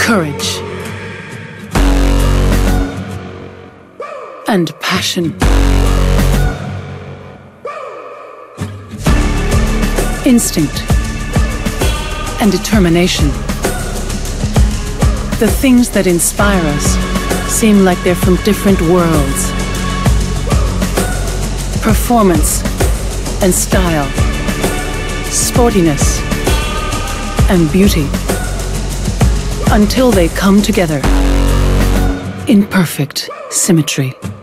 courage, and passion. Instinct and determination. The things that inspire us seem like they're from different worlds. Performance and style, sportiness and beauty, until they come together in perfect symmetry.